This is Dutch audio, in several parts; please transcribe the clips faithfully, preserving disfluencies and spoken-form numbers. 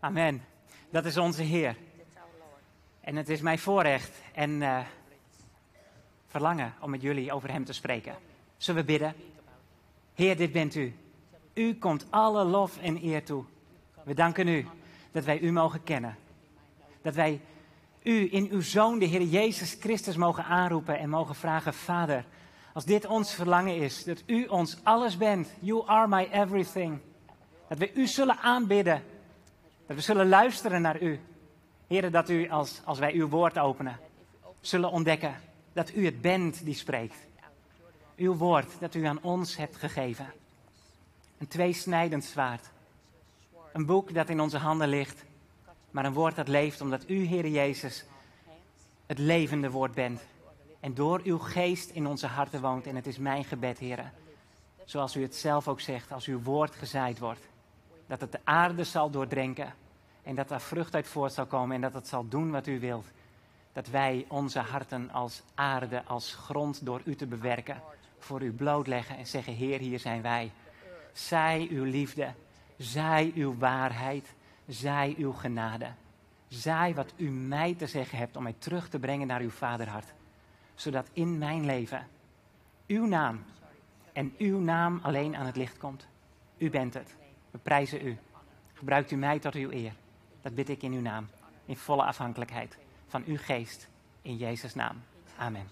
Amen. Dat is onze Heer. En het is mijn voorrecht en uh, verlangen om met jullie over Hem te spreken. Zullen we bidden? Heer, dit bent U. U komt alle lof en eer toe. We danken U dat wij U mogen kennen. Dat wij U in Uw Zoon, de Heer Jezus Christus, mogen aanroepen en mogen vragen: Vader, als dit ons verlangen is, dat U ons alles bent. You are my everything. Dat we U zullen aanbidden. Dat we zullen luisteren naar U. Heer, dat U, als, als wij Uw woord openen, zullen ontdekken dat U het bent die spreekt. Uw woord dat U aan ons hebt gegeven. Een tweesnijdend zwaard. Een boek dat in onze handen ligt. Maar een woord dat leeft omdat U, Heer Jezus, het levende woord bent. En door Uw geest in onze harten woont. En het is mijn gebed, Heer. Zoals U het zelf ook zegt, als Uw woord gezaaid wordt. Dat het de aarde zal doordrenken. En dat daar vrucht uit voort zal komen. En dat het zal doen wat U wilt. Dat wij onze harten als aarde, als grond door U te bewerken. Voor U blootleggen en zeggen: Heer, hier zijn wij. Zij uw liefde. Zij uw waarheid. Zij uw genade. Zij wat U mij te zeggen hebt om mij terug te brengen naar uw vaderhart. Zodat in mijn leven uw naam en uw naam alleen aan het licht komt. U bent het. We prijzen U. Gebruikt U mij tot uw eer. Dat bid ik in uw naam. In volle afhankelijkheid van uw geest. In Jezus' naam. Amen.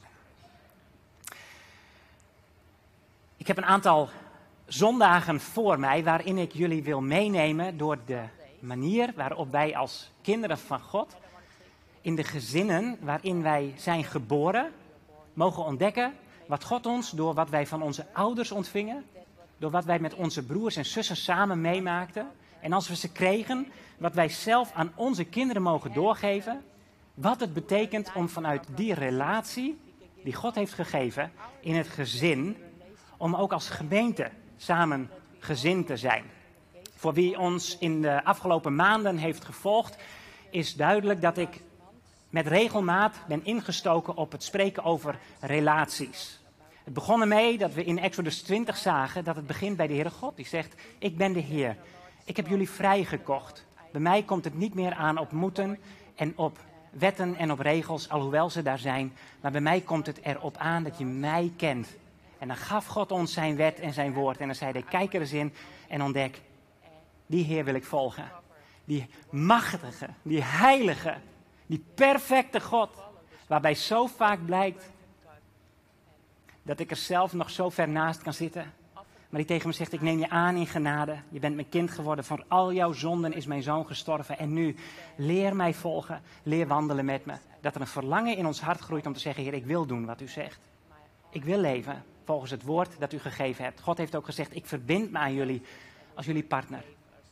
Ik heb een aantal zondagen voor mij waarin ik jullie wil meenemen door de manier waarop wij als kinderen van God in de gezinnen waarin wij zijn geboren mogen ontdekken wat God ons door wat wij van onze ouders ontvingen, door wat wij met onze broers en zussen samen meemaakten en als we ze kregen, wat wij zelf aan onze kinderen mogen doorgeven, wat het betekent om vanuit die relatie die God heeft gegeven in het gezin, om ook als gemeente samen gezin te zijn. Voor wie ons in de afgelopen maanden heeft gevolgd, is duidelijk dat ik met regelmaat ben ingestoken op het spreken over relaties. Het begon ermee dat we in Exodus twintig zagen dat het begint bij de Heere God. Die zegt: ik ben de Heer. Ik heb jullie vrijgekocht. Bij mij komt het niet meer aan op moeten en op wetten en op regels, alhoewel ze daar zijn. Maar bij mij komt het erop aan dat je mij kent. En dan gaf God ons zijn wet en zijn woord. En dan zei hij: kijk er eens in en ontdek. Die Heer wil ik volgen. Die machtige, die heilige, die perfecte God. Waarbij zo vaak blijkt dat ik er zelf nog zo ver naast kan zitten. Maar die tegen me zegt: ik neem je aan in genade. Je bent mijn kind geworden. Voor al jouw zonden is mijn zoon gestorven. En nu, leer mij volgen. Leer wandelen met me. Dat er een verlangen in ons hart groeit om te zeggen: Heer, ik wil doen wat u zegt. Ik wil leven volgens het woord dat u gegeven hebt. God heeft ook gezegd: ik verbind me aan jullie als jullie partner.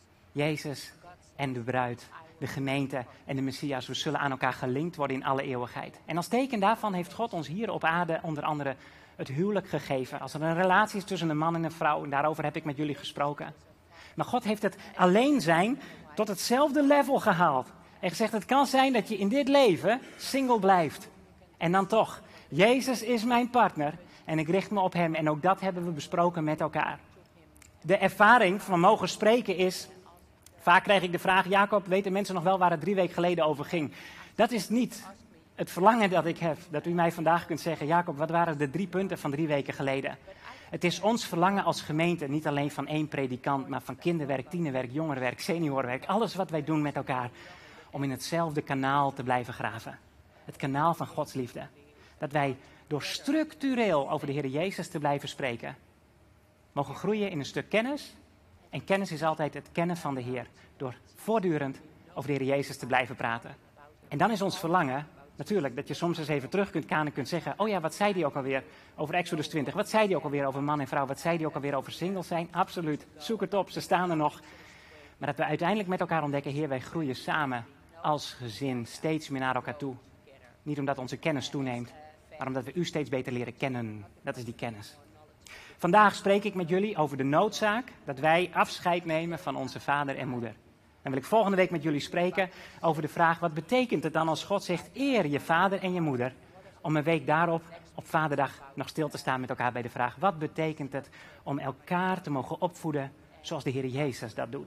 Jezus en de bruid, de gemeente en de Messias. We zullen aan elkaar gelinkt worden in alle eeuwigheid. En als teken daarvan heeft God ons hier op aarde onder andere het huwelijk gegeven. Als er een relatie is tussen een man en een vrouw, en daarover heb ik met jullie gesproken. Maar God heeft het alleen zijn tot hetzelfde level gehaald. En gezegd: het kan zijn dat je in dit leven single blijft. En dan toch, Jezus is mijn partner en ik richt me op hem. En ook dat hebben we besproken met elkaar. De ervaring van mogen spreken is, vaak krijg ik de vraag: Jacob, weten mensen nog wel waar het drie weken geleden over ging? Dat is niet het verlangen dat ik heb, dat u mij vandaag kunt zeggen: Jacob, wat waren de drie punten van drie weken geleden? Het is ons verlangen als gemeente, niet alleen van één predikant, maar van kinderwerk, tienerwerk, jongerenwerk, seniorwerk. Alles wat wij doen met elkaar, om in hetzelfde kanaal te blijven graven. Het kanaal van Gods liefde. Dat wij door structureel over de Heer Jezus te blijven spreken, mogen groeien in een stuk kennis. En kennis is altijd het kennen van de Heer. Door voortdurend over de Heer Jezus te blijven praten. En dan is ons verlangen natuurlijk dat je soms eens even terug kunt gaan en kunt zeggen: oh ja, wat zei die ook alweer over Exodus twintig? Wat zei die ook alweer over man en vrouw? Wat zei die ook alweer over single zijn? Absoluut, zoek het op, ze staan er nog. Maar dat we uiteindelijk met elkaar ontdekken: Heer, wij groeien samen als gezin steeds meer naar elkaar toe. Niet omdat onze kennis toeneemt, maar omdat we u steeds beter leren kennen. Dat is die kennis. Vandaag spreek ik met jullie over de noodzaak dat wij afscheid nemen van onze vader en moeder. Dan wil ik volgende week met jullie spreken over de vraag: wat betekent het dan als God zegt: eer je vader en je moeder? Om een week daarop, op Vaderdag, nog stil te staan met elkaar bij de vraag: wat betekent het om elkaar te mogen opvoeden zoals de Heer Jezus dat doet?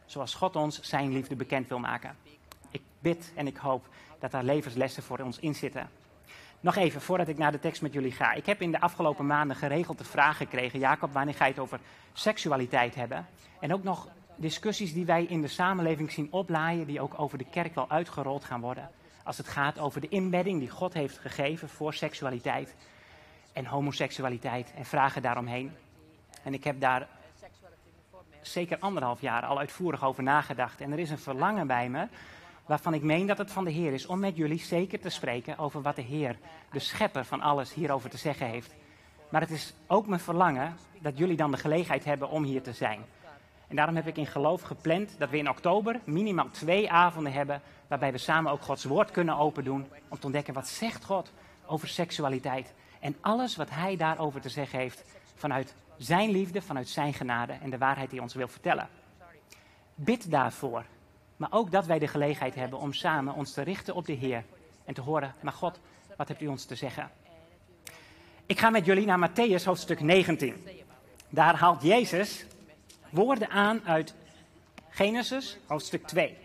zoals God ons zijn liefde bekend wil maken. Ik bid en ik hoop dat daar levenslessen voor ons in zitten. Nog even, voordat ik naar de tekst met jullie ga. Ik heb in de afgelopen maanden geregeld de vraag gekregen: Jacob, wanneer ga je het over seksualiteit hebben? En ook nog discussies die wij in de samenleving zien oplaaien, die ook over de kerk wel uitgerold gaan worden. Als het gaat over de inbedding die God heeft gegeven voor seksualiteit en homoseksualiteit en vragen daaromheen. En ik heb daar zeker anderhalf jaar al uitvoerig over nagedacht. En er is een verlangen bij me, waarvan ik meen dat het van de Heer is, om met jullie zeker te spreken over wat de Heer, de schepper van alles, hierover te zeggen heeft. Maar het is ook mijn verlangen dat jullie dan de gelegenheid hebben om hier te zijn. En daarom heb ik in geloof gepland dat we in oktober minimaal twee avonden hebben, waarbij we samen ook Gods woord kunnen opendoen, om te ontdekken wat zegt God over seksualiteit. En alles wat Hij daarover te zeggen heeft, vanuit zijn liefde, vanuit zijn genade en de waarheid die hij ons wil vertellen. Bid daarvoor. Maar ook dat wij de gelegenheid hebben om samen ons te richten op de Heer. En te horen, maar God, wat hebt u ons te zeggen? Ik ga met jullie naar Mattheüs hoofdstuk negentien. Daar haalt Jezus woorden aan uit Genesis hoofdstuk twee.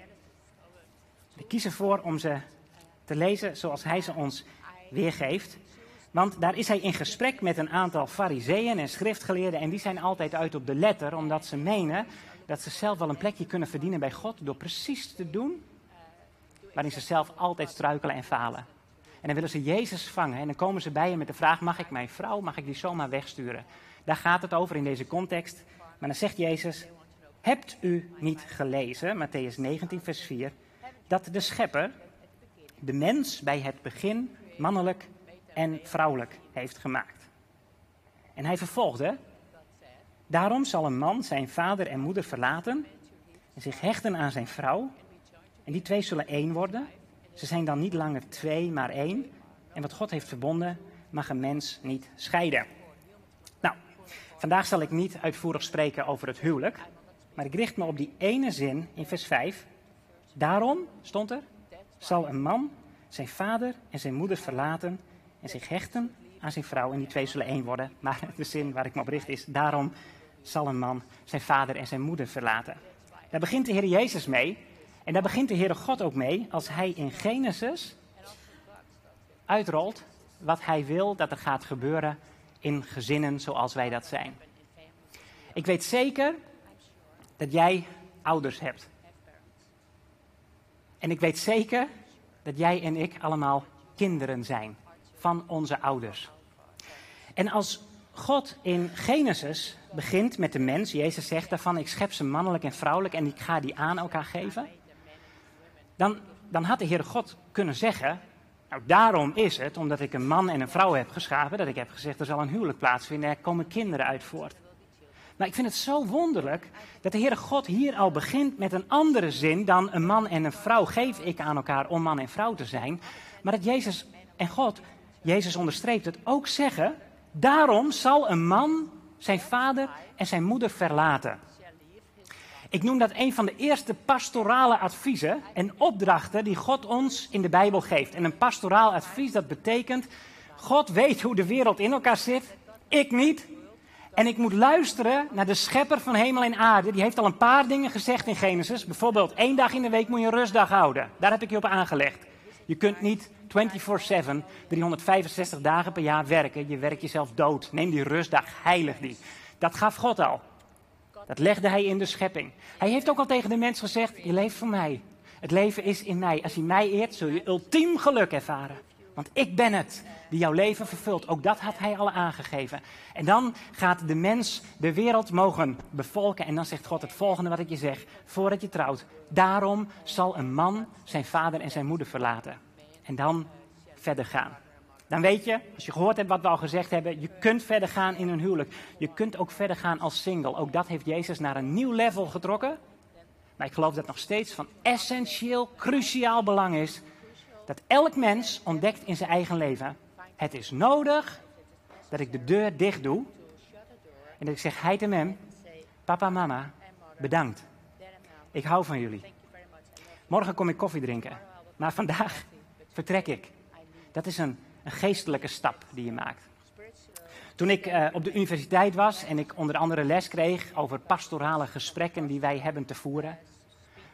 Ik kies ervoor om ze te lezen zoals hij ze ons weergeeft. Want daar is hij in gesprek met een aantal fariseeën en schriftgeleerden. En die zijn altijd uit op de letter, omdat ze menen dat ze zelf wel een plekje kunnen verdienen bij God door precies te doen waarin ze zelf altijd struikelen en falen. En dan willen ze Jezus vangen en dan komen ze bij hem met de vraag: mag ik mijn vrouw, mag ik die zomaar wegsturen? Daar gaat het over in deze context. Maar dan zegt Jezus: hebt u niet gelezen, Mattheüs negentien vers vier, dat de schepper de mens bij het begin mannelijk en vrouwelijk heeft gemaakt? En hij vervolgde: daarom zal een man zijn vader en moeder verlaten en zich hechten aan zijn vrouw. En die twee zullen één worden. Ze zijn dan niet langer twee, maar één. En wat God heeft verbonden, mag een mens niet scheiden. Nou, vandaag zal ik niet uitvoerig spreken over het huwelijk. Maar ik richt me op die ene zin in vers vijf. Daarom, stond er, zal een man zijn vader en zijn moeder verlaten en zich hechten aan zijn vrouw. En die twee zullen één worden. Maar de zin waar ik me op richt is: daarom zal een man zijn vader en zijn moeder verlaten. Daar begint de Heer Jezus mee. En daar begint de Heere God ook mee als hij in Genesis uitrolt wat hij wil dat er gaat gebeuren in gezinnen zoals wij dat zijn. Ik weet zeker dat jij ouders hebt. En ik weet zeker dat jij en ik allemaal kinderen zijn van onze ouders. En als God in Genesis begint met de mens, Jezus zegt daarvan: ik schep ze mannelijk en vrouwelijk en ik ga die aan elkaar geven. Dan, dan had de Heere God kunnen zeggen: nou, daarom is het, omdat ik een man en een vrouw heb geschapen, dat ik heb gezegd er zal een huwelijk plaatsvinden en er komen kinderen uit voort. Maar ik vind het zo wonderlijk dat de Heere God hier al begint met een andere zin dan een man en een vrouw geef ik aan elkaar om man en vrouw te zijn. Maar dat Jezus en God, Jezus onderstreept het, ook zeggen: daarom zal een man zijn vader en zijn moeder verlaten. Ik noem dat een van de eerste pastorale adviezen en opdrachten die God ons in de Bijbel geeft. En een pastoraal advies, dat betekent: God weet hoe de wereld in elkaar zit, ik niet. En ik moet luisteren naar de schepper van hemel en aarde. Die heeft al een paar dingen gezegd in Genesis. Bijvoorbeeld, één dag in de week moet je een rustdag houden. Daar heb ik je op aangelegd. Je kunt niet vierentwintig zeven, driehonderdvijfenzestig dagen per jaar werken. Je werkt jezelf dood. Neem die rustdag, heilig die. Dat gaf God al. Dat legde hij in de schepping. Hij heeft ook al tegen de mens gezegd: je leeft voor mij. Het leven is in mij. Als je mij eert, zul je ultiem geluk ervaren. Want ik ben het die jouw leven vervult. Ook dat had hij al aangegeven. En dan gaat de mens de wereld mogen bevolken. En dan zegt God het volgende wat ik je zeg. Voordat je trouwt. Daarom zal een man zijn vader en zijn moeder verlaten. En dan verder gaan. Dan weet je, als je gehoord hebt wat we al gezegd hebben, je kunt verder gaan in een huwelijk. Je kunt ook verder gaan als single. Ook dat heeft Jezus naar een nieuw level getrokken. Maar ik geloof dat het nog steeds van essentieel, cruciaal belang is dat elk mens ontdekt in zijn eigen leven: het is nodig dat ik de deur dicht doe en dat ik zeg: hij en hem, papa, mama, bedankt. Ik hou van jullie. Morgen kom ik koffie drinken, maar vandaag vertrek ik. Dat is een, een geestelijke stap die je maakt. Toen ik uh, op de universiteit was en ik onder andere les kreeg over pastorale gesprekken die wij hebben te voeren,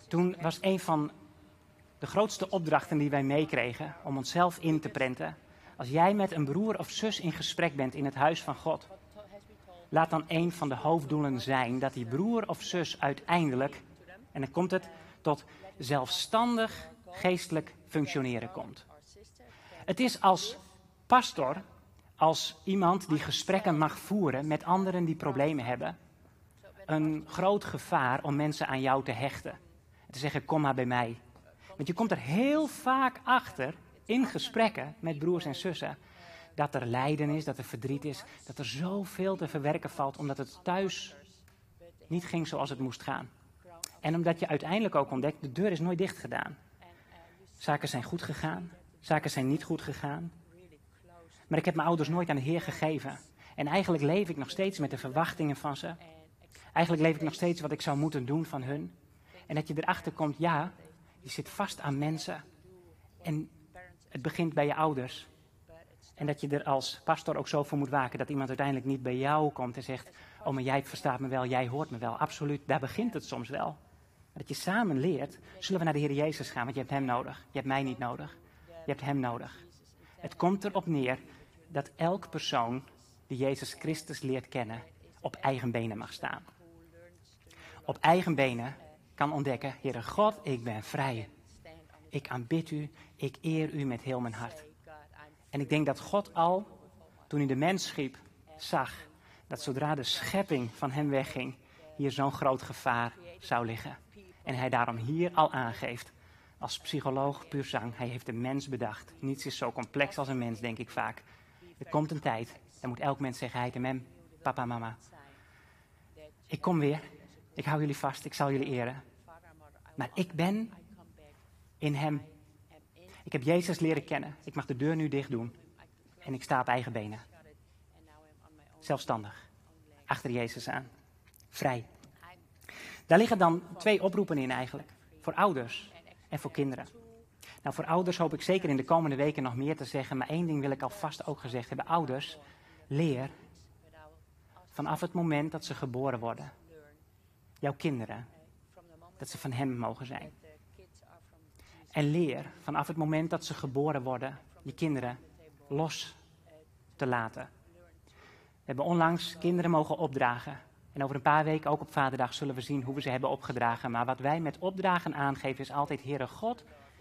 toen was een van de grootste opdrachten die wij meekregen om onszelf in te prenten. Als jij met een broer of zus in gesprek bent in het huis van God, laat dan een van de hoofddoelen zijn dat die broer of zus uiteindelijk, en dan komt het, tot zelfstandig geestelijk functioneren komt. Het is als pastor, als iemand die gesprekken mag voeren met anderen die problemen hebben, een groot gevaar om mensen aan jou te hechten. En te zeggen, kom maar bij mij. Want je komt er heel vaak achter, in gesprekken met broers en zussen, dat er lijden is, dat er verdriet is, dat er zoveel te verwerken valt, omdat het thuis niet ging zoals het moest gaan. En omdat je uiteindelijk ook ontdekt, de deur is nooit dicht gedaan. Zaken zijn goed gegaan, zaken zijn niet goed gegaan. Maar ik heb mijn ouders nooit aan de Heer gegeven. En eigenlijk leef ik nog steeds met de verwachtingen van ze. Eigenlijk leef ik nog steeds wat ik zou moeten doen van hun. En dat je erachter komt, ja, je zit vast aan mensen. En het begint bij je ouders. En dat je er als pastor ook zo voor moet waken dat iemand uiteindelijk niet bij jou komt en zegt, oh, maar jij verstaat me wel, jij hoort me wel. Absoluut, daar begint het soms wel. Maar dat je samen leert, zullen we naar de Heer Jezus gaan, want je hebt hem nodig. Je hebt mij niet nodig. Je hebt hem nodig. Het komt erop neer dat elk persoon die Jezus Christus leert kennen, op eigen benen mag staan. Op eigen benen kan ontdekken, Heere God, ik ben vrij. Ik aanbid u, ik eer u met heel mijn hart. En ik denk dat God al, toen hij de mens schiep, zag dat zodra de schepping van hem wegging, hier zo'n groot gevaar zou liggen. En hij daarom hier al aangeeft, als psycholoog puur zang, hij heeft de mens bedacht. Niets is zo complex als een mens, denk ik vaak. Er komt een tijd, dan moet elk mens zeggen, hij en hem, papa, mama. Ik kom weer, ik hou jullie vast, ik zal jullie eren. Maar ik ben in hem. Ik heb Jezus leren kennen. Ik mag de deur nu dicht doen. En ik sta op eigen benen. Zelfstandig. Achter Jezus aan. Vrij. Daar liggen dan twee oproepen in eigenlijk. Voor ouders en voor kinderen. Nou, voor ouders hoop ik zeker in de komende weken nog meer te zeggen. Maar één ding wil ik alvast ook gezegd hebben. Ouders, leer vanaf het moment dat ze geboren worden. Jouw kinderen. Dat ze van hem mogen zijn. En leer vanaf het moment dat ze geboren worden, je kinderen los te laten. We hebben onlangs kinderen mogen opdragen. En over een paar weken, ook op Vaderdag, zullen we zien hoe we ze hebben opgedragen. Maar wat wij met opdragen aangeven is altijd, Heere God,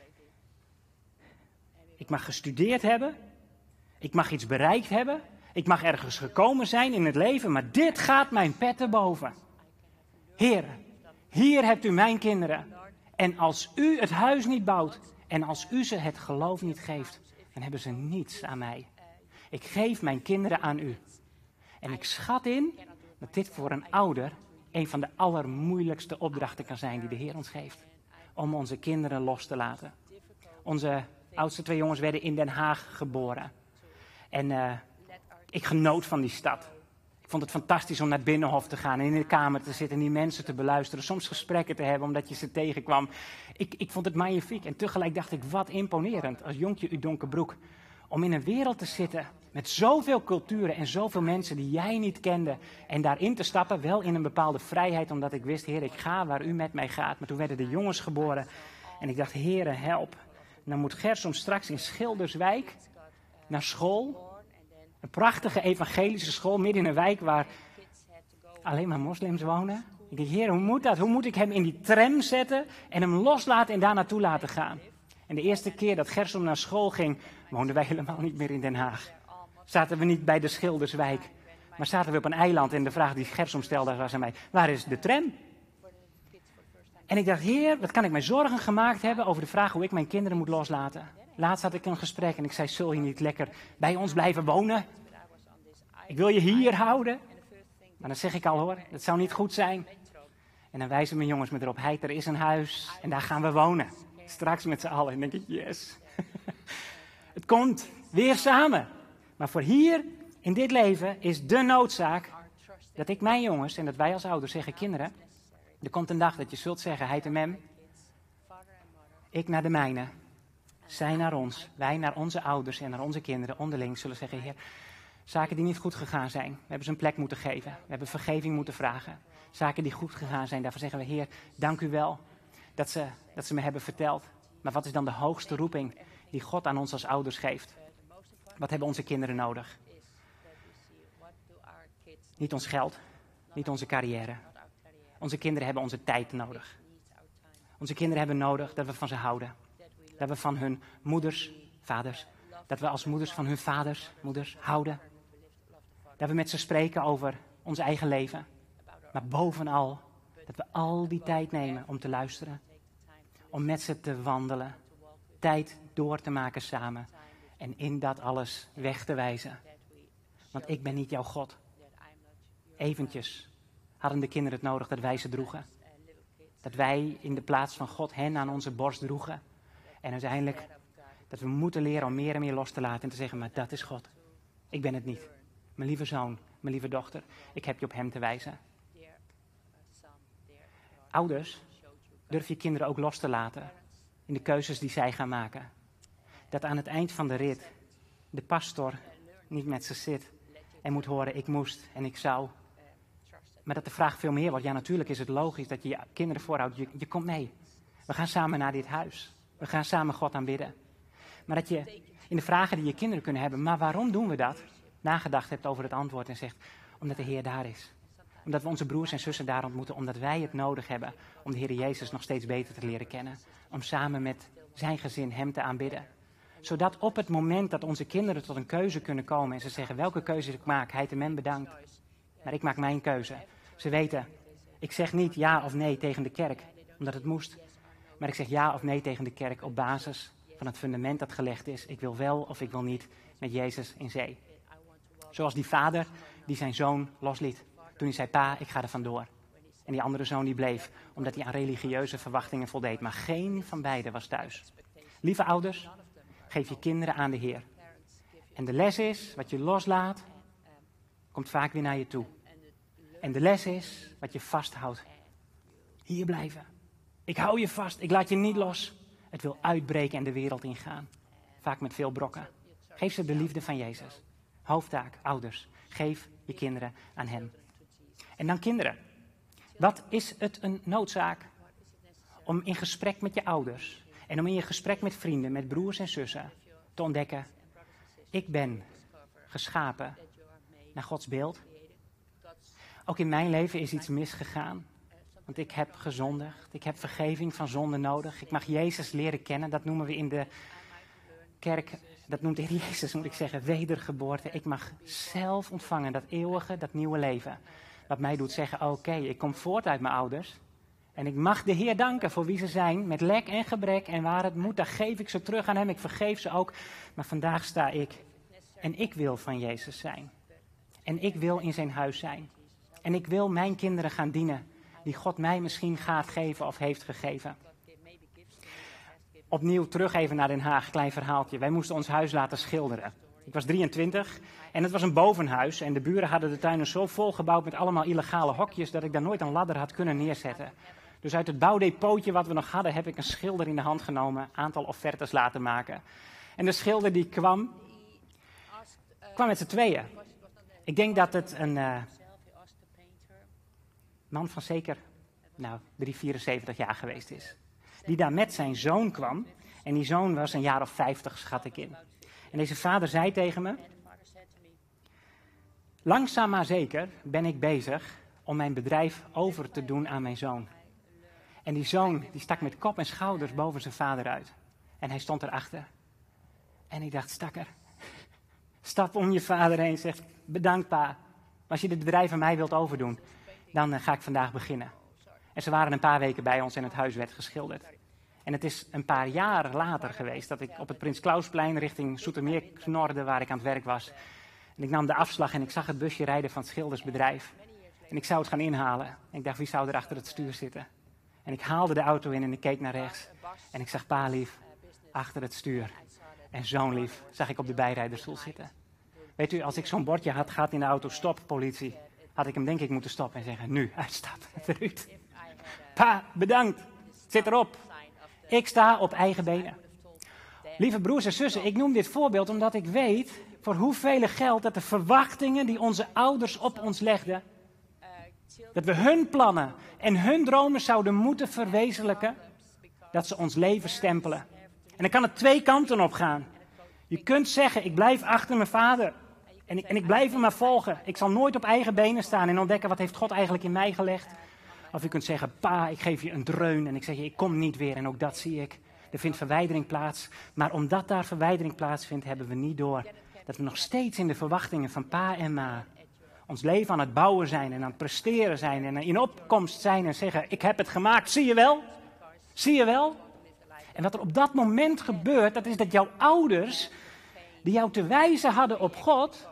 ik mag gestudeerd hebben. Ik mag iets bereikt hebben. Ik mag ergens gekomen zijn in het leven. Maar dit gaat mijn pet te boven. Heere, hier hebt u mijn kinderen. En als u het huis niet bouwt en als u ze het geloof niet geeft, dan hebben ze niets aan mij. Ik geef mijn kinderen aan u. En ik schat in dat dit voor een ouder een van de allermoeilijkste opdrachten kan zijn die de Heer ons geeft. Om onze kinderen los te laten. Onze oudste twee jongens werden in Den Haag geboren. En uh, ik genoot van die stad. Ik vond het fantastisch om naar het Binnenhof te gaan en in de kamer te zitten en die mensen te beluisteren. Soms gesprekken te hebben omdat je ze tegenkwam. Ik, ik vond het magnifiek en tegelijk dacht ik, wat imponerend als jonkje uit Donkerbroek. Om in een wereld te zitten met zoveel culturen en zoveel mensen die jij niet kende. En daarin te stappen, wel in een bepaalde vrijheid, omdat ik wist, Heer, ik ga waar u met mij gaat. Maar toen werden de jongens geboren en ik dacht, Heere, help. Dan moet Gersom straks in Schilderswijk naar school. Een prachtige evangelische school midden in een wijk waar alleen maar moslims wonen. Ik denk, Heer, hoe moet dat? Hoe moet ik hem in die tram zetten en hem loslaten en daar naartoe laten gaan? En de eerste keer dat Gersom naar school ging, woonden wij helemaal niet meer in Den Haag. Zaten we niet bij de Schilderswijk, maar zaten we op een eiland. En de vraag die Gersom stelde was aan mij, waar is de tram? En ik dacht, Heer, wat kan ik mij zorgen gemaakt hebben over de vraag hoe ik mijn kinderen moet loslaten? Laatst had ik een gesprek en ik zei, zul je niet lekker bij ons blijven wonen? Ik wil je hier houden. Maar dan zeg ik al hoor, dat zou niet goed zijn. En dan wijzen mijn jongens me erop, hey, er is een huis en daar gaan we wonen. Straks met z'n allen. En dan denk ik, yes. Het komt weer samen. Maar voor hier, in dit leven, is de noodzaak dat ik mijn jongens en dat wij als ouders zeggen, kinderen, er komt een dag dat je zult zeggen, hij en mem, ik naar de mijne. Zij naar ons, wij naar onze ouders en naar onze kinderen onderling zullen zeggen, Heer, zaken die niet goed gegaan zijn, we hebben ze een plek moeten geven. We hebben vergeving moeten vragen. Zaken die goed gegaan zijn, daarvoor zeggen we, Heer, dank u wel dat ze, dat ze me hebben verteld. Maar wat is dan de hoogste roeping die God aan ons als ouders geeft? Wat hebben onze kinderen nodig? Niet ons geld, niet onze carrière. Onze kinderen hebben onze tijd nodig. Onze kinderen hebben nodig dat we van ze houden. Dat we van hun moeders, vaders, dat we als moeders van hun vaders, moeders houden. Dat we met ze spreken over ons eigen leven. Maar bovenal, dat we al die tijd nemen om te luisteren. Om met ze te wandelen. Tijd door te maken samen. En in dat alles weg te wijzen. Want ik ben niet jouw God. Eventjes hadden de kinderen het nodig dat wij ze droegen. Dat wij in de plaats van God hen aan onze borst droegen. En uiteindelijk dat we moeten leren om meer en meer los te laten en te zeggen, maar dat is God. Ik ben het niet. Mijn lieve zoon, mijn lieve dochter, ik heb je op hem te wijzen. Ouders, durf je kinderen ook los te laten in de keuzes die zij gaan maken. Dat aan het eind van de rit de pastor niet met ze zit en moet horen, ik moest en ik zou. Maar dat de vraag veel meer wordt, ja natuurlijk is het logisch dat je je kinderen voorhoudt, je, je komt mee. We gaan samen naar dit huis. We gaan samen God aanbidden. Maar dat je in de vragen die je kinderen kunnen hebben, maar waarom doen we dat? Nagedacht hebt over het antwoord en zegt, omdat de Heer daar is. Omdat we onze broers en zussen daar ontmoeten, omdat wij het nodig hebben om de Heer Jezus nog steeds beter te leren kennen. Om samen met zijn gezin hem te aanbidden. Zodat op het moment dat onze kinderen tot een keuze kunnen komen en ze zeggen, welke keuze ik maak, hij te men bedankt. Maar ik maak mijn keuze. Ze weten, ik zeg niet ja of nee tegen de kerk, omdat het moest. Maar ik zeg ja of nee tegen de kerk op basis van het fundament dat gelegd is. Ik wil wel of ik wil niet met Jezus in zee. Zoals die vader die zijn zoon losliet. Toen hij zei, pa, ik ga er vandoor. En die andere zoon die bleef, omdat hij aan religieuze verwachtingen voldeed. Maar geen van beiden was thuis. Lieve ouders, geef je kinderen aan de Heer. En de les is, wat je loslaat, komt vaak weer naar je toe. En de les is, wat je vasthoudt. Hier blijven. Ik hou je vast, ik laat je niet los. Het wil uitbreken en de wereld ingaan. Vaak met veel brokken. Geef ze de liefde van Jezus. Hoofdtaak, ouders. Geef je kinderen aan hem. En dan kinderen. Wat is het een noodzaak om in gesprek met je ouders en om in je gesprek met vrienden, met broers en zussen te ontdekken, ik ben geschapen naar Gods beeld. Ook in mijn leven is iets misgegaan. Want ik heb gezondigd. Ik heb vergeving van zonde nodig. Ik mag Jezus leren kennen. Dat noemen we in de kerk, dat noemt de Heer Jezus, moet ik zeggen, wedergeboorte. Ik mag zelf ontvangen dat eeuwige, dat nieuwe leven. Wat mij doet zeggen, oké, okay, ik kom voort uit mijn ouders. En ik mag de Heer danken voor wie ze zijn, met lek en gebrek. En waar het moet, daar geef ik ze terug aan hem. Ik vergeef ze ook. Maar vandaag sta ik. En ik wil van Jezus zijn. En ik wil in zijn huis zijn. En ik wil mijn kinderen gaan dienen. Die God mij misschien gaat geven of heeft gegeven. Opnieuw terug even naar Den Haag, klein verhaaltje. Wij moesten ons huis laten schilderen. Ik was drieëntwintig en het was een bovenhuis. En de buren hadden de tuinen zo vol gebouwd met allemaal illegale hokjes, dat ik daar nooit een ladder had kunnen neerzetten. Dus uit het bouwdepootje wat we nog hadden, heb ik een schilder in de hand genomen, een aantal offertes laten maken. En de schilder die kwam, kwam met z'n tweeën. Ik denk dat het een uh, man van zeker, nou, drie, vierenzeventig jaar geweest is. Die daar met zijn zoon kwam. En die zoon was een jaar of vijftig, schat ik in. En deze vader zei tegen me, langzaam maar zeker ben ik bezig om mijn bedrijf over te doen aan mijn zoon. En die zoon die stak met kop en schouders boven zijn vader uit. En hij stond erachter. En ik dacht, stakker, stap om je vader heen en zegt, bedankt pa. Als je dit bedrijf aan mij wilt overdoen, dan uh, ga ik vandaag beginnen. En ze waren een paar weken bij ons en het huis werd geschilderd. En het is een paar jaar later geweest dat ik op het Prins Klausplein richting Zoetermeer knorde waar ik aan het werk was. En ik nam de afslag en ik zag het busje rijden van het schildersbedrijf. En ik zou het gaan inhalen. En ik dacht, wie zou er achter het stuur zitten? En ik haalde de auto in en ik keek naar rechts. En ik zag pa lief achter het stuur. En zoon lief zag ik op de bijrijdersstoel zitten. Weet u, als ik zo'n bordje had gehad in de auto, stop politie, had ik hem denk ik moeten stoppen en zeggen, nu, uitstappen, Ruud. Pa, bedankt, het zit erop. Ik sta op eigen benen. Lieve broers en zussen, ik noem dit voorbeeld omdat ik weet voor hoeveel geld dat de verwachtingen die onze ouders op ons legden, dat we hun plannen en hun dromen zouden moeten verwezenlijken, dat ze ons leven stempelen. En dan kan het twee kanten op gaan. Je kunt zeggen, ik blijf achter mijn vader. En ik, en ik blijf hem maar volgen. Ik zal nooit op eigen benen staan en ontdekken wat heeft God eigenlijk in mij gelegd. Of je kunt zeggen, pa, ik geef je een dreun en ik zeg je, ik kom niet weer. En ook dat zie ik. Er vindt verwijdering plaats. Maar omdat daar verwijdering plaatsvindt, hebben we niet door dat we nog steeds in de verwachtingen van pa en ma ons leven aan het bouwen zijn en aan het presteren zijn en in opkomst zijn en zeggen, ik heb het gemaakt, zie je wel? Zie je wel? En wat er op dat moment gebeurt, dat is dat jouw ouders, die jou te wijzen hadden op God,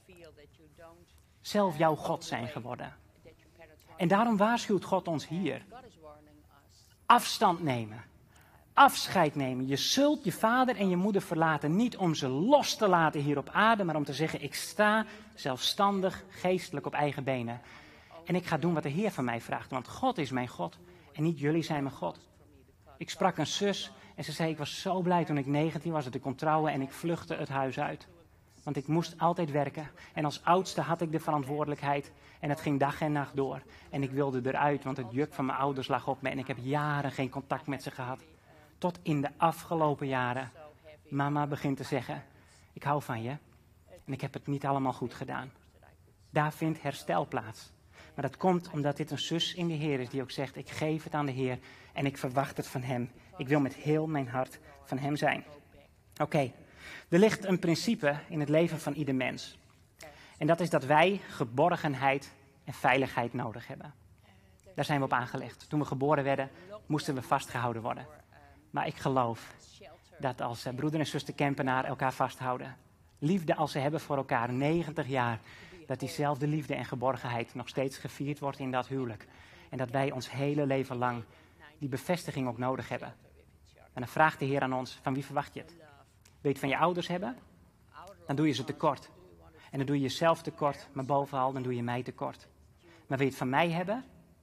zelf jouw God zijn geworden. En daarom waarschuwt God ons hier. Afstand nemen. Afscheid nemen. Je zult je vader en je moeder verlaten. Niet om ze los te laten hier op aarde, maar om te zeggen, ik sta zelfstandig, geestelijk op eigen benen. En ik ga doen wat de Heer van mij vraagt, want God is mijn God en niet jullie zijn mijn God. Ik sprak een zus en ze zei, ik was zo blij toen ik negentien was dat ik kon trouwen en ik vluchtte het huis uit. Want ik moest altijd werken en als oudste had ik de verantwoordelijkheid en het ging dag en nacht door. En ik wilde eruit, want het juk van mijn ouders lag op me en ik heb jaren geen contact met ze gehad. Tot in de afgelopen jaren mama begint te zeggen, ik hou van je en ik heb het niet allemaal goed gedaan. Daar vindt herstel plaats. Maar dat komt omdat dit een zus in de Heer is die ook zegt, ik geef het aan de Heer en ik verwacht het van Hem. Ik wil met heel mijn hart van Hem zijn. Oké, okay. Er ligt een principe in het leven van ieder mens. En dat is dat wij geborgenheid en veiligheid nodig hebben. Daar zijn we op aangelegd. Toen we geboren werden, moesten we vastgehouden worden. Maar ik geloof dat als broeder en zuster Kempenaar elkaar vasthouden, liefde als ze hebben voor elkaar, negentig jaar, dat diezelfde liefde en geborgenheid nog steeds gevierd wordt in dat huwelijk. En dat wij ons hele leven lang die bevestiging ook nodig hebben. En dan vraagt de Heer aan ons, van wie verwacht je het? Wil je het van je ouders hebben? Dan doe je ze tekort. En dan doe je jezelf tekort, maar bovenal dan doe je mij tekort. Maar wil je het van mij hebben?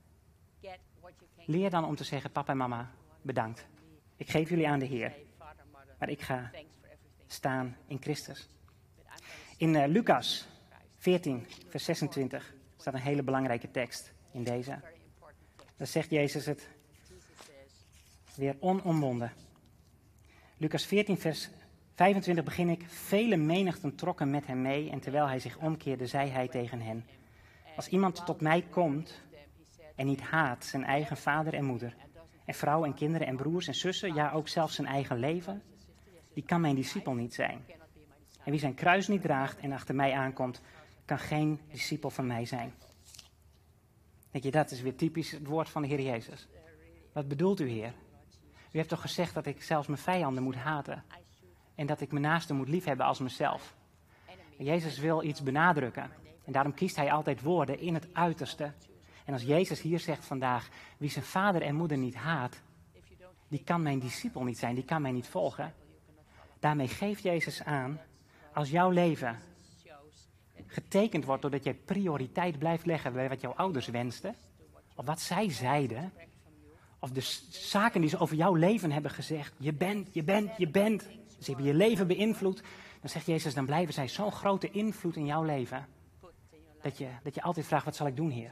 Leer dan om te zeggen, papa en mama, bedankt. Ik geef jullie aan de Heer. Maar ik ga staan in Christus. In uh, Lucas veertien, vers zesentwintig staat een hele belangrijke tekst in deze. Daar zegt Jezus het weer onomwonden. Lucas veertien, vers vijfentwintig begin ik. Vele menigten trokken met hem mee en terwijl hij zich omkeerde, zei hij tegen hen. Als iemand tot mij komt en niet haat zijn eigen vader en moeder, en vrouw en kinderen en broers en zussen, ja ook zelfs zijn eigen leven, die kan mijn discipel niet zijn. En wie zijn kruis niet draagt en achter mij aankomt, kan geen discipel van mij zijn. Denk je, dat is weer typisch het woord van de Heer Jezus. Wat bedoelt u, Heer? U heeft toch gezegd dat ik zelfs mijn vijanden moet haten en dat ik mijn naaste moet liefhebben als mezelf. En Jezus wil iets benadrukken en daarom kiest hij altijd woorden in het uiterste. En als Jezus hier zegt vandaag, wie zijn vader en moeder niet haat, die kan mijn discipel niet zijn, die kan mij niet volgen. Daarmee geeft Jezus aan, als jouw leven getekend wordt doordat jij prioriteit blijft leggen bij wat jouw ouders wensten, of wat zij zeiden, of de zaken die ze over jouw leven hebben gezegd, je bent, je bent, je bent, ze hebben je leven beïnvloed, dan zegt Jezus, dan blijven zij zo'n grote invloed in jouw leven, dat je, dat je altijd vraagt, wat zal ik doen, Heer?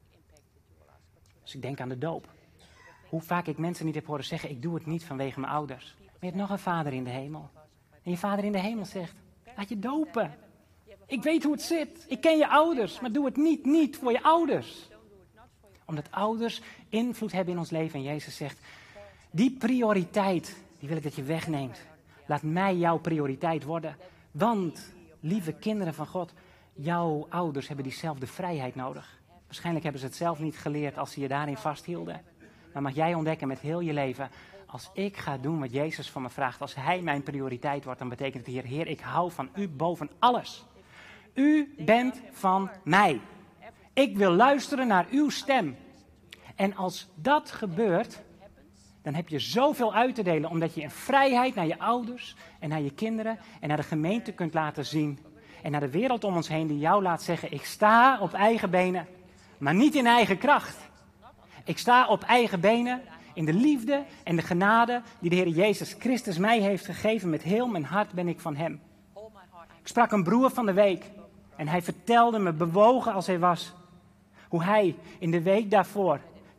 Dus ik denk aan de doop. Hoe vaak ik mensen niet heb horen zeggen, ik doe het niet vanwege mijn ouders. Maar je hebt nog een vader in de hemel. En je vader in de hemel zegt, laat je dopen. Ik weet hoe het zit. Ik ken je ouders, maar doe het niet, niet voor je ouders. Omdat ouders invloed hebben in ons leven. En Jezus zegt, die prioriteit, die wil ik dat je wegneemt. Laat mij jouw prioriteit worden. Want, lieve kinderen van God, jouw ouders hebben diezelfde vrijheid nodig. Waarschijnlijk hebben ze het zelf niet geleerd als ze je daarin vasthielden. Maar mag jij ontdekken met heel je leven, als ik ga doen wat Jezus van me vraagt, als Hij mijn prioriteit wordt, dan betekent het hier, Heer, ik hou van U boven alles. U bent van mij. Ik wil luisteren naar uw stem. En als dat gebeurt, dan heb je zoveel uit te delen, omdat je in vrijheid naar je ouders en naar je kinderen en naar de gemeente kunt laten zien. En naar de wereld om ons heen die jou laat zeggen, ik sta op eigen benen, maar niet in eigen kracht. Ik sta op eigen benen in de liefde en de genade die de Heer Jezus Christus mij heeft gegeven. Met heel mijn hart ben ik van Hem. Ik sprak een broer van de week en hij vertelde me, bewogen als hij was, hoe hij in de week daarvoor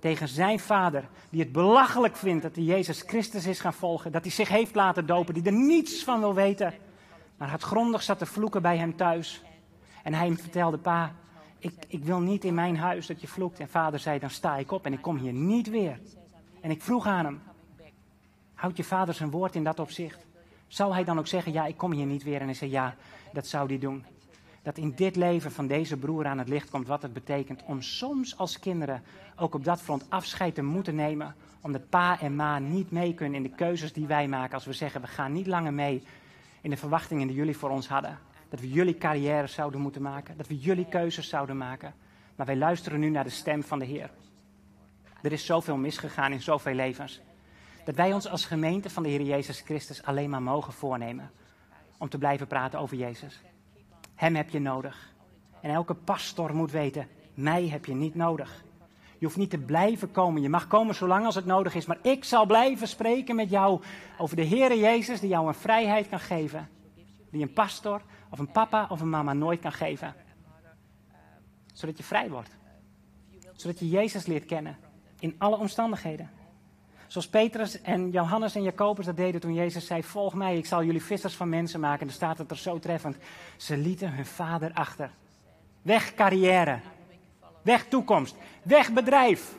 tegen zijn vader, die het belachelijk vindt dat hij Jezus Christus is gaan volgen, dat hij zich heeft laten dopen, die er niets van wil weten, maar hardgrondig zat te vloeken bij hem thuis. En hij hem vertelde, pa, ik, ik wil niet in mijn huis dat je vloekt. En vader zei, dan sta ik op en ik kom hier niet weer. En ik vroeg aan hem, houdt je vader zijn woord in dat opzicht? Zou hij dan ook zeggen, ja, ik kom hier niet weer? En hij zei, ja, dat zou hij doen. Dat in dit leven van deze broer aan het licht komt wat het betekent om soms als kinderen ook op dat front afscheid te moeten nemen. Omdat pa en ma niet mee kunnen in de keuzes die wij maken. Als we zeggen, we gaan niet langer mee in de verwachtingen die jullie voor ons hadden. Dat we jullie carrière zouden moeten maken. Dat we jullie keuzes zouden maken. Maar wij luisteren nu naar de stem van de Heer. Er is zoveel misgegaan in zoveel levens. Dat wij ons als gemeente van de Heer Jezus Christus alleen maar mogen voornemen. Om te blijven praten over Jezus. Hem heb je nodig. En elke pastor moet weten, mij heb je niet nodig. Je hoeft niet te blijven komen. Je mag komen zolang als het nodig is. Maar ik zal blijven spreken met jou over de Heere Jezus die jou een vrijheid kan geven. Die een pastor of een papa of een mama nooit kan geven. Zodat je vrij wordt. Zodat je Jezus leert kennen. In alle omstandigheden. Zoals Petrus en Johannes en Jacobus dat deden toen Jezus zei, volg mij, ik zal jullie vissers van mensen maken. En dan staat het er zo treffend. Ze lieten hun vader achter. Weg carrière. Weg toekomst. Weg bedrijf.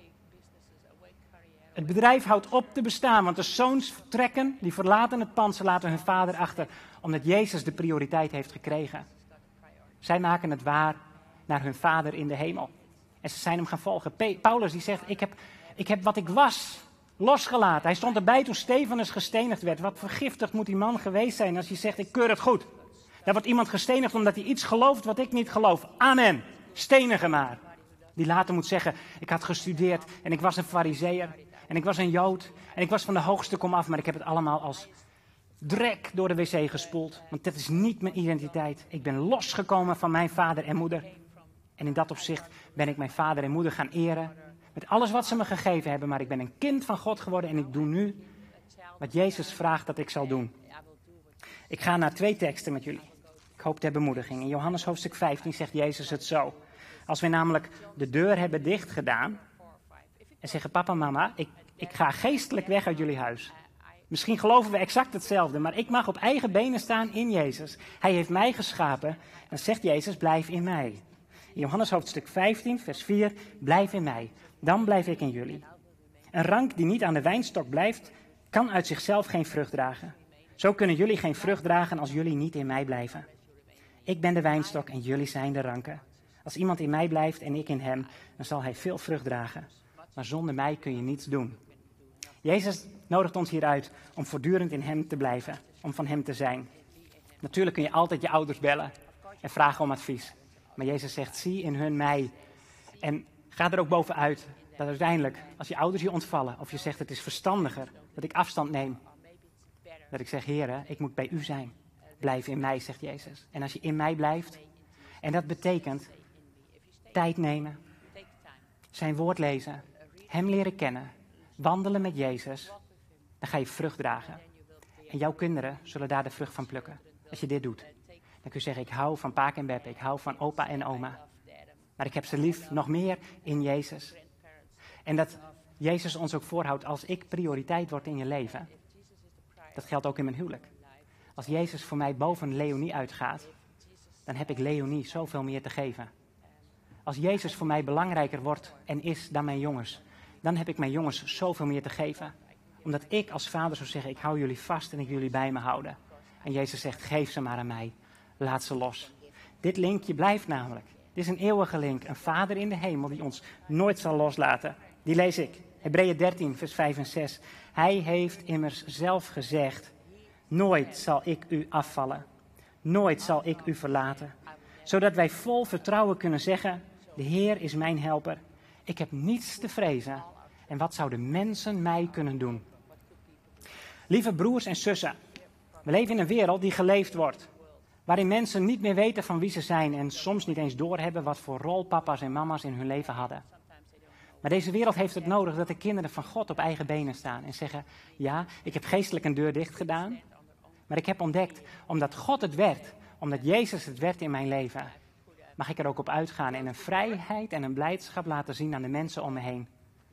Het bedrijf houdt op te bestaan, want de zoons vertrekken, die verlaten het pand, ze laten hun vader achter, omdat Jezus de prioriteit heeft gekregen. Zij maken het waar naar hun vader in de hemel. En ze zijn hem gaan volgen. P- Paulus die zegt, ik heb, ik heb wat ik was losgelaten. Hij stond erbij toen Stefanus gestenigd werd. Wat vergiftigd moet die man geweest zijn als je zegt, ik keur het goed. Daar wordt iemand gestenigd omdat hij iets gelooft wat ik niet geloof. Amen. Stenigen maar. Die later moet zeggen, ik had gestudeerd en ik was een farizeeër. En ik was een Jood. En ik was van de hoogste kom af, maar ik heb het allemaal als drek door de wc gespoeld. Want dat is niet mijn identiteit. Ik ben losgekomen van mijn vader en moeder. En in dat opzicht ben ik mijn vader en moeder gaan eren. Met alles wat ze me gegeven hebben. Maar ik ben een kind van God geworden en ik doe nu wat Jezus vraagt dat ik zal doen. Ik ga naar twee teksten met jullie. Ik hoop ter bemoediging. In Johannes hoofdstuk vijftien zegt Jezus het zo. Als wij namelijk de deur hebben dichtgedaan en zeggen, papa, mama, ik, ik ga geestelijk weg uit jullie huis. Misschien geloven we exact hetzelfde, maar ik mag op eigen benen staan in Jezus. Hij heeft mij geschapen en zegt Jezus, blijf in mij. In Johannes hoofdstuk vijftien, vers vier, blijf in mij, dan blijf ik in jullie. Een rank die niet aan de wijnstok blijft, kan uit zichzelf geen vrucht dragen. Zo kunnen jullie geen vrucht dragen als jullie niet in mij blijven. Ik ben de wijnstok en jullie zijn de ranken. Als iemand in mij blijft en ik in hem, dan zal hij veel vrucht dragen. Maar zonder mij kun je niets doen. Jezus nodigt ons hier uit om voortdurend in hem te blijven, om van hem te zijn. Natuurlijk kun je altijd je ouders bellen en vragen om advies. Maar Jezus zegt, zie in hun mij. En ga er ook bovenuit dat uiteindelijk, als je ouders je ontvallen, of je zegt het is verstandiger dat ik afstand neem. Dat ik zeg, Heere, ik moet bij u zijn. Blijf in mij, zegt Jezus. En als je in mij blijft, en dat betekent tijd nemen, zijn woord lezen, hem leren kennen, wandelen met Jezus, dan ga je vrucht dragen. En jouw kinderen zullen daar de vrucht van plukken. Als je dit doet, dan kun je zeggen, ik hou van Paak en Beppe, ik hou van opa en oma. Maar ik heb ze lief, nog meer in Jezus. En dat Jezus ons ook voorhoudt als ik prioriteit word in je leven. Dat geldt ook in mijn huwelijk. Als Jezus voor mij boven Leonie uitgaat, dan heb ik Leonie zoveel meer te geven. Als Jezus voor mij belangrijker wordt en is dan mijn jongens, dan heb ik mijn jongens zoveel meer te geven. Omdat ik als vader zou zeggen, ik hou jullie vast en ik wil jullie bij me houden. En Jezus zegt, geef ze maar aan mij. Laat ze los. Dit linkje blijft namelijk. Dit is een eeuwige link. Een vader in de hemel die ons nooit zal loslaten. Die lees ik. Hebreeën dertien, vers vijf en zes. Hij heeft immers zelf gezegd, nooit zal ik u afvallen. Nooit zal ik u verlaten. Zodat wij vol vertrouwen kunnen zeggen, de Heer is mijn helper. Ik heb niets te vrezen. En wat zouden mensen mij kunnen doen? Lieve broers en zussen, we leven in een wereld die geleefd wordt. Waarin mensen niet meer weten van wie ze zijn en soms niet eens doorhebben wat voor rol papa's en mama's in hun leven hadden. Maar deze wereld heeft het nodig dat de kinderen van God op eigen benen staan en zeggen, ja, ik heb geestelijk een deur dicht gedaan, maar ik heb ontdekt, omdat God het werd, omdat Jezus het werd in mijn leven, mag ik er ook op uitgaan en een vrijheid en een blijdschap laten zien aan de mensen om me heen.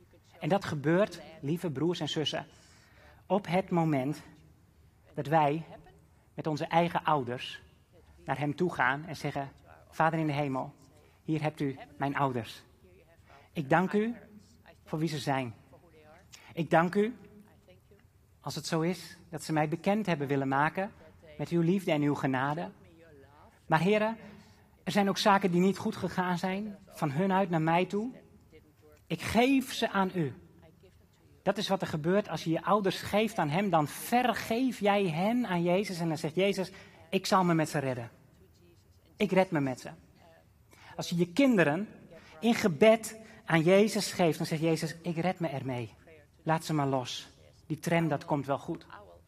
En dat gebeurt, lieve broers en zussen, op het moment dat wij met onze eigen ouders naar hem toe gaan en zeggen, Vader in de hemel, hier hebt u mijn ouders. Ik dank u voor wie ze zijn. Ik dank u, als het zo is, dat ze mij bekend hebben willen maken met uw liefde en uw genade. Maar heren, er zijn ook zaken die niet goed gegaan zijn, van hun uit naar mij toe. Ik geef ze aan u. Dat is wat er gebeurt als je je ouders geeft aan hem, dan vergeef jij hen aan Jezus en dan zegt Jezus, ik zal me met ze redden. Ik red me met ze. Als je je kinderen in gebed aan Jezus geeft, dan zegt Jezus, ik red me ermee. Laat ze maar los. Die tram, dat komt wel goed.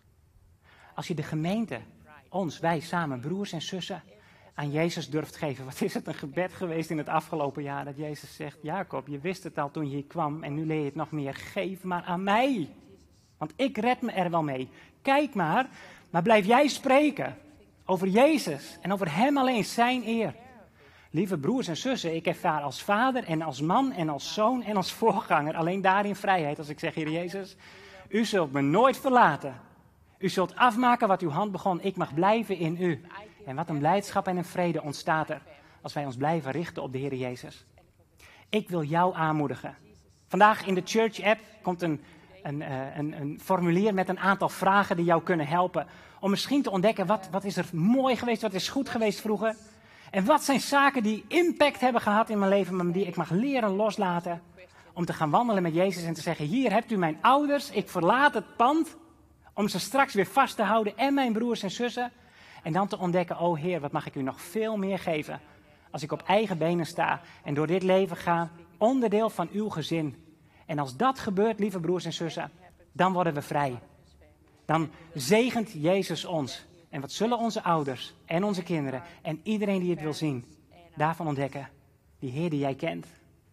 Als je de gemeente, ons, wij samen, broers en zussen, aan Jezus durft geven. Wat is het een gebed geweest in het afgelopen jaar dat Jezus zegt, Jacob, je wist het al toen je hier kwam en nu leer je het nog meer. Geef maar aan mij, want ik red me er wel mee. Kijk maar, maar blijf jij spreken over Jezus en over hem alleen, zijn eer. Lieve broers en zussen, ik ervaar als vader en als man en als zoon en als voorganger alleen daarin vrijheid als ik zeg, Heer Jezus, u zult me nooit verlaten. U zult afmaken wat uw hand begon. Ik mag blijven in u. En wat een blijdschap en een vrede ontstaat er als wij ons blijven richten op de Heer Jezus. Ik wil jou aanmoedigen. Vandaag in de Church app komt een, een, een, een formulier met een aantal vragen die jou kunnen helpen. Om misschien te ontdekken wat, wat is er mooi geweest, wat is goed geweest vroeger. En wat zijn zaken die impact hebben gehad in mijn leven, maar die ik mag leren loslaten. Om te gaan wandelen met Jezus en te zeggen, hier hebt u mijn ouders, ik verlaat het pand. Om ze straks weer vast te houden en mijn broers en zussen. En dan te ontdekken, oh Heer, wat mag ik u nog veel meer geven. Als ik op eigen benen sta en door dit leven ga, onderdeel van uw gezin. En als dat gebeurt, lieve broers en zussen, dan worden we vrij. Dan zegent Jezus ons. En wat zullen onze ouders en onze kinderen en iedereen die het wil zien, daarvan ontdekken. Die Heer die jij kent,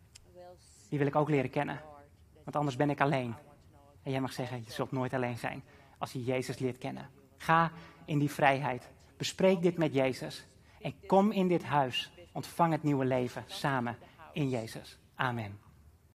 die wil ik ook leren kennen. Want anders ben ik alleen. En jij mag zeggen, je zult nooit alleen zijn als je Jezus leert kennen. Ga in die vrijheid. Bespreek dit met Jezus. En kom in dit huis. Ontvang het nieuwe leven samen in Jezus. Amen.